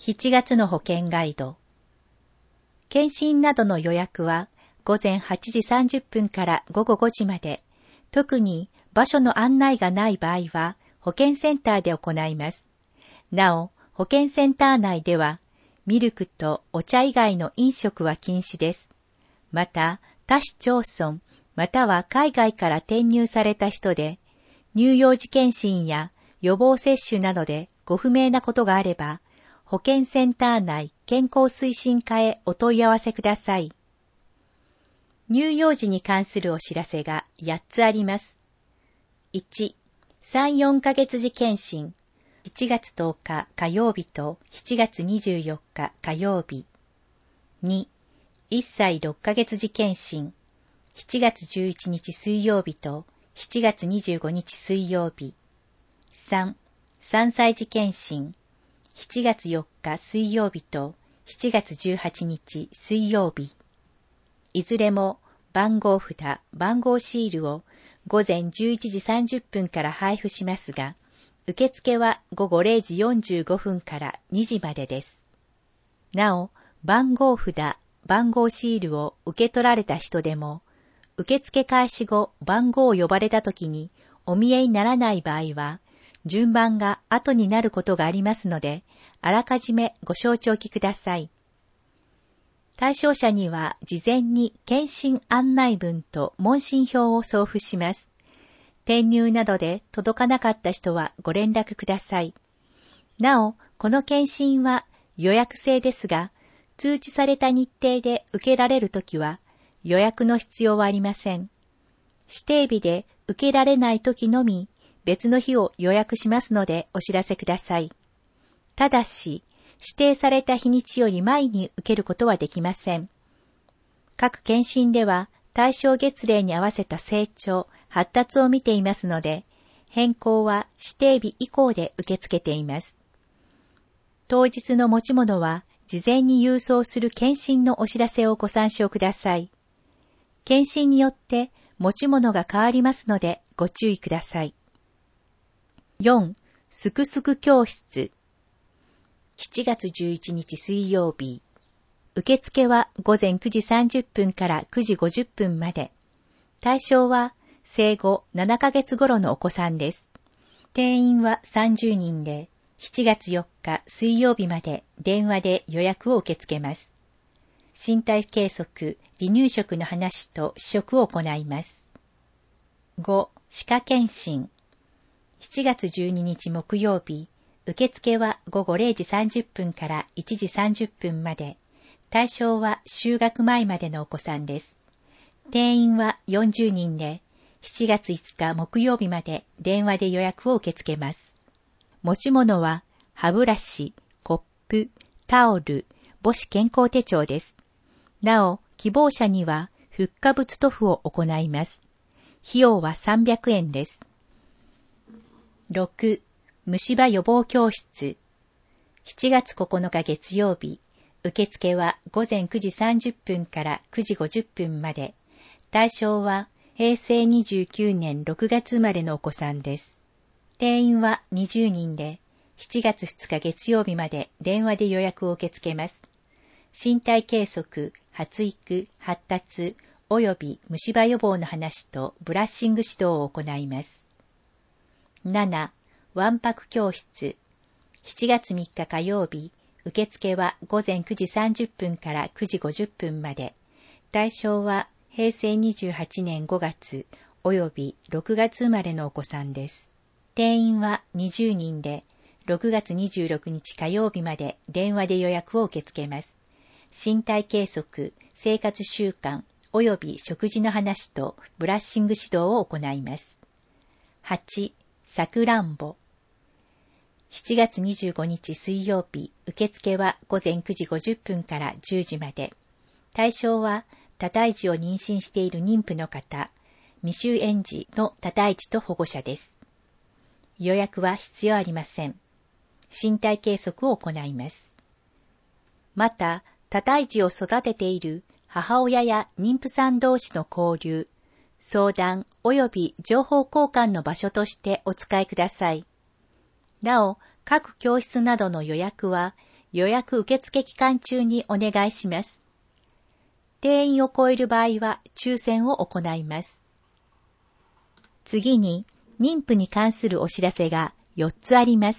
7月の保険ガイド。検診などの予約は午前8時30分から午後5時まで、特に場所の案内がない場合は保健センターで行います。なお、保健センター内ではミルクとお茶以外の飲食は禁止です。また、他市町村または海外から転入された人で、乳幼児検診や予防接種などでご不明なことがあれば、保健センター内健康推進課へお問い合わせください。乳幼児に関するお知らせが8つあります。1、3、4ヶ月時検診、7月10日火曜日と7月24日火曜日。2、1歳6ヶ月時検診、7月11日水曜日と7月25日水曜日。3、3歳児検診、7月4日水曜日と7月18日水曜日。いずれも番号札、番号シールを午前11時30分から配布しますが、受付は午後0時45分から2時までです。なお、番号札、番号シールを受け取られた人でも、受付開始後番号を呼ばれたときにお見えにならない場合は、順番が後になることがありますので、あらかじめご承知おきください。対象者には事前に検診案内文と問診票を送付します。転入などで届かなかった人はご連絡ください。なお、この検診は予約制ですが、通知された日程で受けられるときは予約の必要はありません。指定日で受けられないときのみ、別の日を予約しますのでお知らせください。ただし、指定された日にちより前に受けることはできません。各検診では対象月齢に合わせた成長、発達を見ていますので、変更は指定日以降で受け付けています。当日の持ち物は事前に郵送する検診のお知らせをご参照ください。検診によって持ち物が変わりますのでご注意ください。4. すくすく教室。7月11日水曜日。受付は午前9時30分から9時50分まで。対象は生後7ヶ月頃のお子さんです。定員は30人で、7月4日水曜日まで電話で予約を受け付けます。身体計測、離乳食の話と試食を行います。5. 歯科検診。7月12日木曜日、受付は午後0時30分から1時30分まで、対象は就学前までのお子さんです。定員は40人で、7月5日木曜日まで電話で予約を受け付けます。持ち物は歯ブラシ、コップ、タオル、母子健康手帳です。なお、希望者にはフッ化物塗布を行います。費用は300円です。6. 虫歯予防教室。7月9日月曜日、受付は午前9時30分から9時50分まで。対象は平成29年6月生まれのお子さんです。定員は20人で、7月2日月曜日まで電話で予約を受け付けます。身体計測、発育、発達、および虫歯予防の話とブラッシング指導を行います。7. わんぱく教室。7月3日火曜日、受付は午前9時30分から9時50分まで。対象は平成28年5月および6月生まれのお子さんです。定員は20人で、6月26日火曜日まで電話で予約を受け付けます。身体計測、生活習慣および食事の話とブラッシング指導を行います。8. さくらんぼ。7月25日水曜日、受付は午前9時50分から10時まで。対象は、多胎児を妊娠している妊婦の方、未就園児の多胎児と保護者です。予約は必要ありません。身体計測を行います。また、多胎児を育てている母親や妊婦さん同士の交流、相談及び情報交換の場所としてお使いください。なお、各教室などの予約は、 予約受付期間中にお願いします。定員を超える場合は抽選を行います。次に、妊婦に関するお知らせが4つあります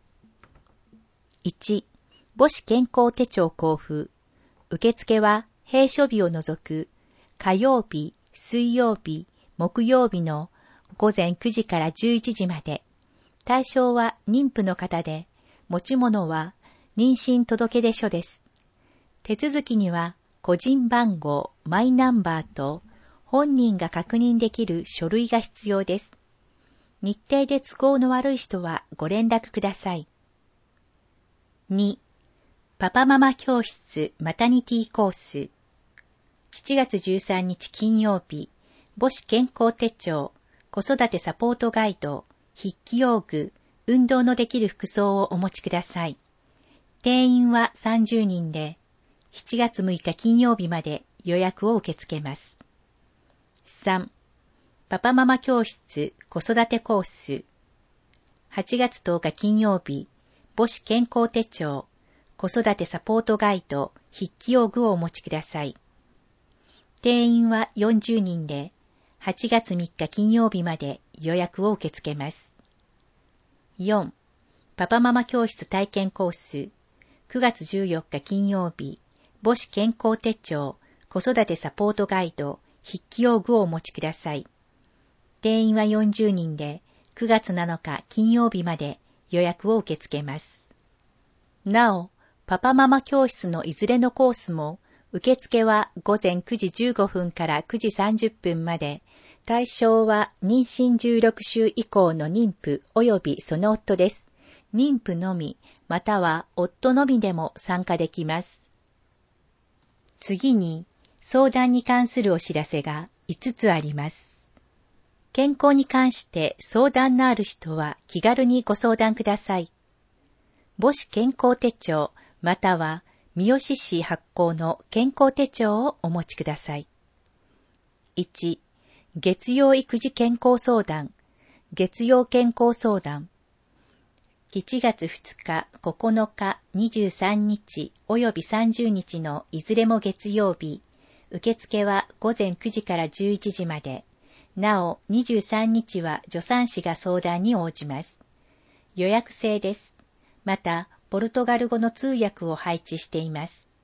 。1、母子健康手帳交付。受付は閉所日を除く火曜日、水曜日、木曜日の午前9時から11時まで。対象は妊婦の方で、持ち物は妊娠届出書です。手続きには個人番号、マイナンバーと本人が確認できる書類が必要です。日程で都合の悪い人はご連絡ください。2、パパママ教室マタニティコース。7月13日金曜日、母子健康手帳、子育てサポートガイド、筆記用具、運動のできる服装をお持ちください。定員は30人で、7月6日金曜日まで予約を受け付けます。3、パパママ教室子育てコース。8月10日金曜日、母子健康手帳、子育てサポートガイド、筆記用具をお持ちください。定員は40人で、8月3日金曜日まで予約を受け付けます。4、パパママ教室体験コース。9月14日金曜日、母子健康手帳、子育てサポートガイド、筆記用具をお持ちください。定員は40人で、9月7日金曜日まで予約を受け付けます。なお、パパママ教室のいずれのコースも、受付は午前9時15分から9時30分まで、対象は妊娠16週以降の妊婦及びその夫です。妊婦のみ、または夫のみでも参加できます。次に、相談に関するお知らせが5つあります。健康に関して相談のある人は気軽にご相談ください。母子健康手帳または三好市発行の健康手帳をお持ちください。1、月曜育児健康相談、月曜健康相談。7月2日、9日、23日および30日のいずれも月曜日、受付は午前9時から11時まで。なお、23日は助産師が相談に応じます。予約制です。また、ポルトガル語の通訳を配置しています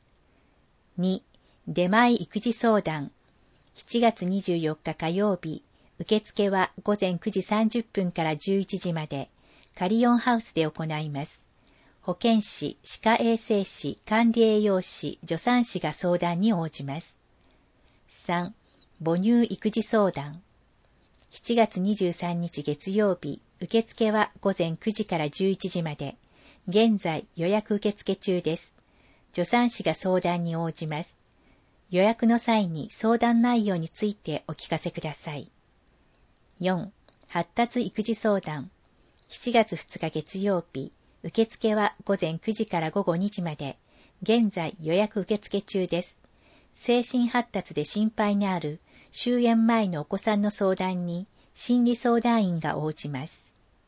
。2、出前育児相談。7月24日火曜日、受付は午前9時30分から11時まで、カリオンハウスで行います。保健師、歯科衛生士、管理栄養士、助産師が相談に応じます。3、母乳育児相談。7月23日月曜日、受付は午前9時から11時まで。現在予約受付中です。助産師が相談に応じます。予約の際に相談内容についてお聞かせください。4、発達育児相談。7月2日月曜日、受付は午前9時から午後2時まで。現在予約受付中です。精神発達で心配のある終園前のお子さんの相談に心理相談員が応じます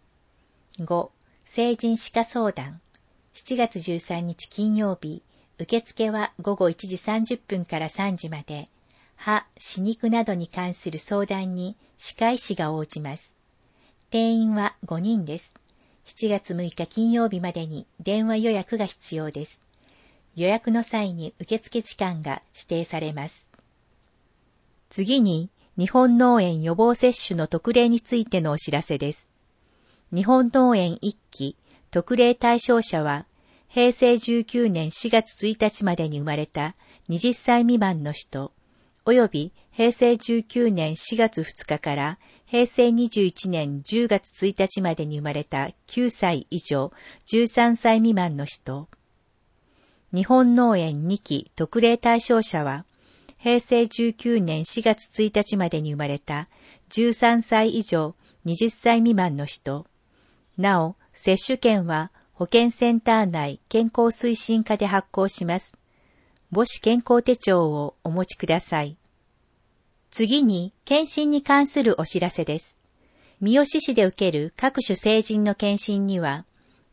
。5、成人歯科相談。7月13日金曜日、受付は午後1時30分から3時まで、歯、歯肉などに関する相談に歯科医師が応じます。定員は5人です。7月6日金曜日までに電話予約が必要です。予約の際に受付時間が指定されます。次に、日本脳炎予防接種の特例についてのお知らせです。日本脳炎1期特例対象者は、平成19年4月1日までに生まれた20歳未満の人、および平成19年4月2日から平成21年10月1日までに生まれた9歳以上13歳未満の人。日本脳炎2期特例対象者は、平成19年4月1日までに生まれた13歳以上20歳未満の人。なお、接種券は保健センター内健康推進課で発行します。母子健康手帳をお持ちください。次に、検診に関するお知らせです。三好市で受ける各種成人の検診には、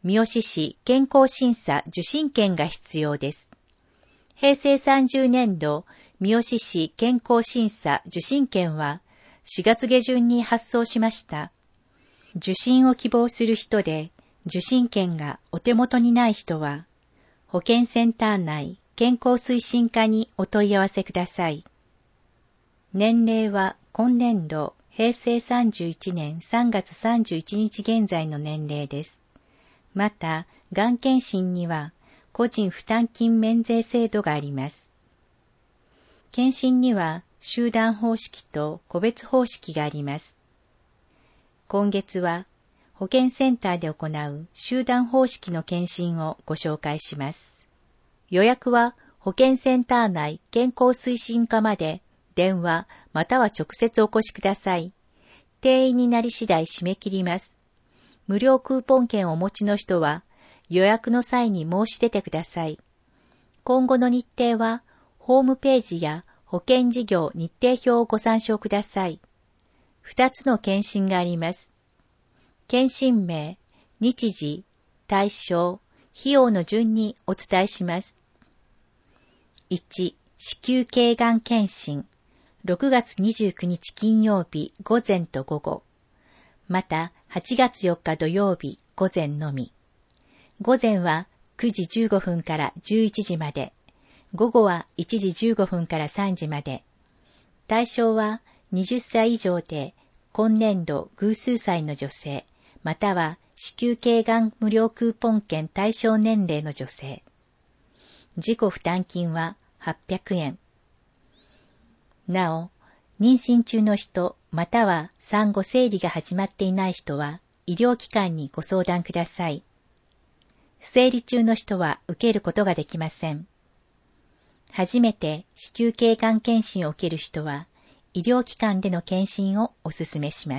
三好市健康審査受診券が必要です。平成30年度三好市健康審査受診券は4月下旬に発送しました。受診を希望する人で受診券がお手元にない人は、保健センター内健康推進課にお問い合わせください。年齢は今年度平成31年3月31日現在の年齢です。また、がん検診には個人負担金免税制度があります。検診には集団方式と個別方式があります。今月は保健センターで行う集団方式の検診をご紹介します。予約は保健センター内健康推進課まで電話または直接お越しください。定員になり次第締め切ります。無料クーポン券をお持ちの人は予約の際に申し出てください。今後の日程はホームページや保健事業日程表をご参照ください。2つの検診があります。検診名、日時、対象、費用の順にお伝えします。1、子宮頸がん検診。6月29日金曜日午前と午後。また8月4日土曜日午前のみ。午前は9時15分から11時まで。午後は1時15分から3時まで。対象は20歳以上で今年度偶数歳の女性、または子宮頸がん無料クーポン券対象年齢の女性。自己負担金は800円。なお、妊娠中の人、または産後生理が始まっていない人は医療機関にご相談ください。生理中の人は受けることができません。初めて子宮頸がん検診を受ける人は、医療機関での検診をお勧めします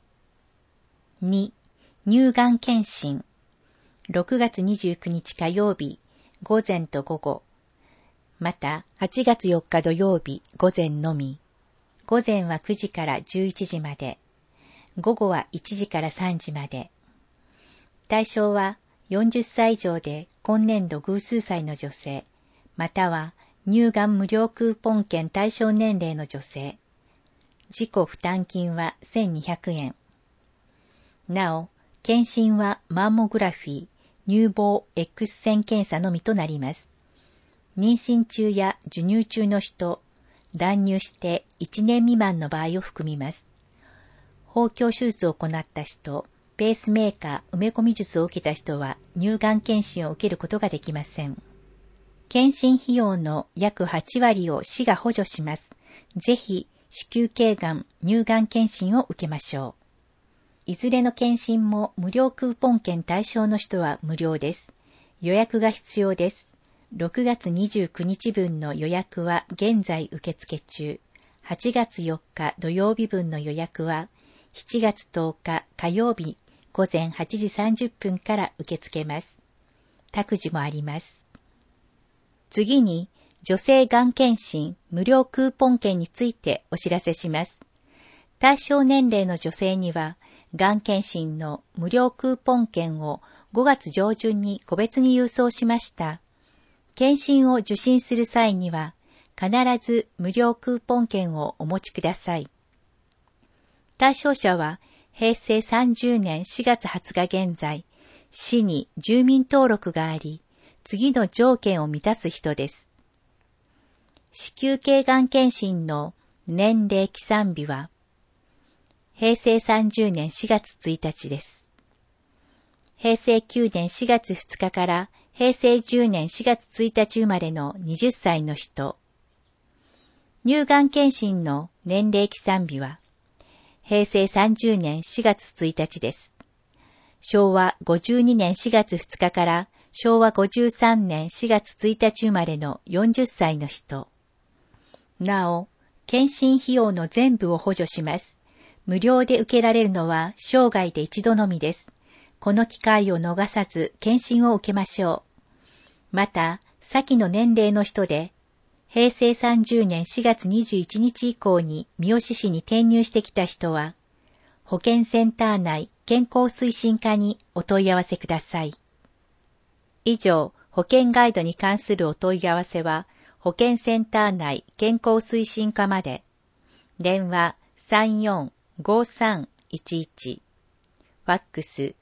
。2、乳がん検診。6月29日火曜日、午前と午後。また、8月4日土曜日、午前のみ。午前は9時から11時まで。午後は1時から3時まで。対象は40歳以上で今年度偶数歳の女性、または乳がん無料クーポン券対象年齢の女性。自己負担金は1200円。なお、検診はマンモグラフィー、乳房 X 線検査のみとなります。妊娠中や授乳中の人、断乳して1年未満の場合を含みます。包協手術を行った人、ペースメーカー埋め込み術を受けた人は乳がん検診を受けることができません。検診費用の約8割を市が補助します。ぜひ、子宮頸がん、乳がん検診を受けましょう。いずれの検診も無料クーポン券対象の人は無料です。予約が必要です。6月29日分の予約は現在受付中。8月4日土曜日分の予約は7月10日火曜日午前8時30分から受け付けます。託児もあります。次に、女性がん検診無料クーポン券についてお知らせします。対象年齢の女性には、がん検診の無料クーポン券を5月上旬に個別に郵送しました。検診を受診する際には、必ず無料クーポン券をお持ちください。対象者は、平成30年4月20日現在、市に住民登録があり、次の条件を満たす人です。子宮頸がん検診の年齢起算日は、平成30年4月1日です。平成9年4月2日から平成10年4月1日生まれの20歳の人。乳がん検診の年齢起算日は、平成30年4月1日です。昭和52年4月2日から昭和53年4月1日生まれの40歳の人。なお、検診費用の全部を補助します。無料で受けられるのは生涯で一度のみです。この機会を逃さず検診を受けましょう。また、先の年齢の人で、平成30年4月21日以降に三好市に転入してきた人は、保健センター内健康推進課にお問い合わせください。 以上、保健ガイドに関するお問い合わせは、保健センター内健康推進課まで。電話34-5311。ファックス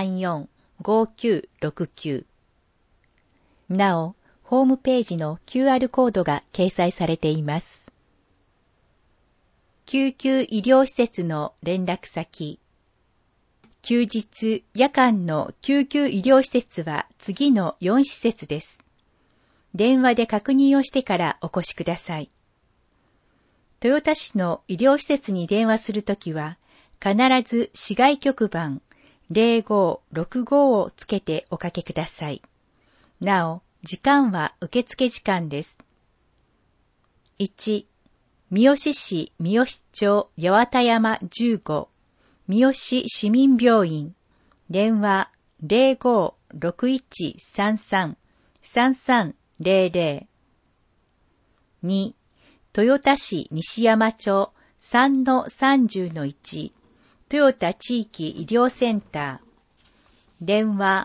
34-5969。なお、ホームページの QR コードが掲載されています。救急医療施設の連絡先。休日・夜間の救急医療施設は次の4施設です。電話で確認をしてからお越しください。豊田市の医療施設に電話するときは、必ず市外局番0565をつけておかけください。なお、時間は受付時間です。1、三好市三好町八幡山15、三好市民病院、電話05-6133-3300。2、豊田市西山町3-30-1、豊田地域医療センター、電話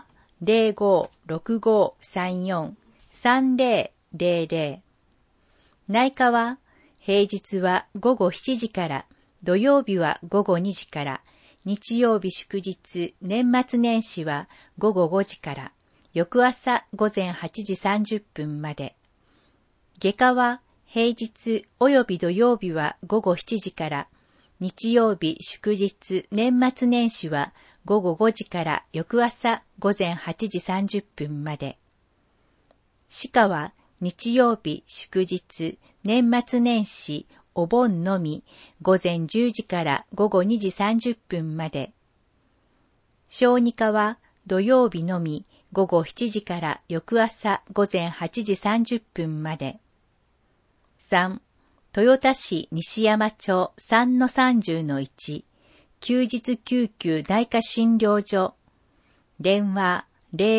05-6534-3000。内科は、平日は午後7時から、土曜日は午後2時から、日曜日祝日、年末年始は午後5時から、翌朝午前8時30分まで。外科は、平日及び土曜日は午後7時から、日曜日祝日、年末年始は午後5時から翌朝午前8時30分まで。歯科は日曜日祝日、年末年始、お盆のみ午前10時から午後2時30分まで。小児科は土曜日のみ午後7時から翌朝午前8時30分まで。3、豊田市西山町3-30-1、休日救急内科診療所、電話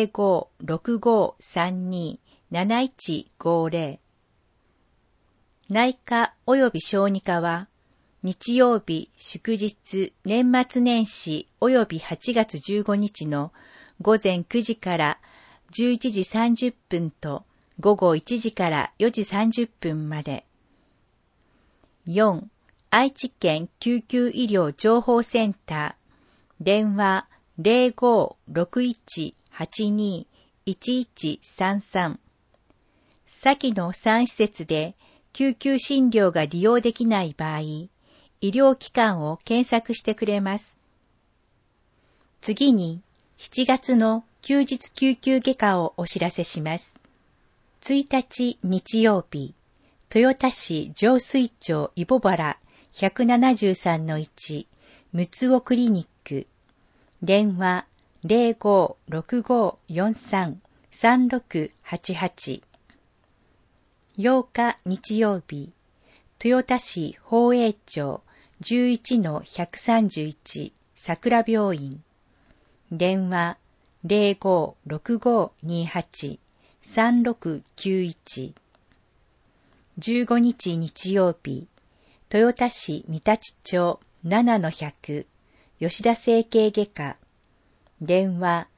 05-6532-7150。内科及び小児科は、日曜日祝日年末年始及び8月15日の午前9時から11時30分と午後1時から4時30分まで。4. 愛知県救急医療情報センター、電話05-6182-1133。先の3施設で救急診療が利用できない場合、医療機関を検索してくれます。次に、7月の休日救急外科をお知らせします。1日日曜日、豊田市上水町イボ原 173-1 むつおクリニック、電話05-6543-3688。8日日曜日、豊田市宝永町 11-131 桜病院、電話05-6528-3691。15日日曜日、豊田市三立町 7-100 吉田整形外科、電話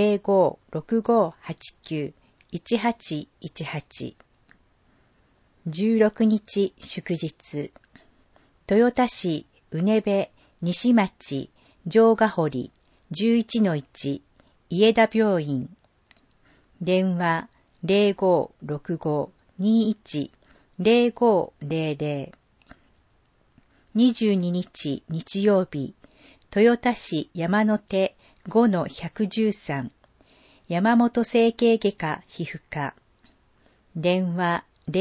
05-6589-1818。16日祝日、豊田市うねべ西町城ヶ堀 11-1 家田病院、電話05-6521-0500。22日日曜日、豊田市山手 5-113 山本整形外科皮膚科、電話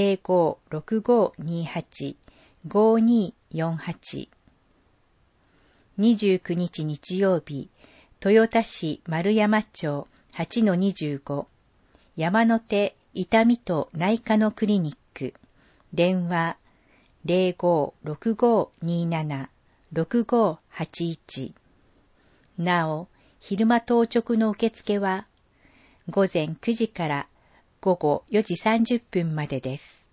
05-6528-5248。29日日曜日、豊田市丸山町 8-25 山手痛みと内科のクリニック、電話05-6527-6581。なお、昼間当直の受付は午前9時から午後4時30分までです。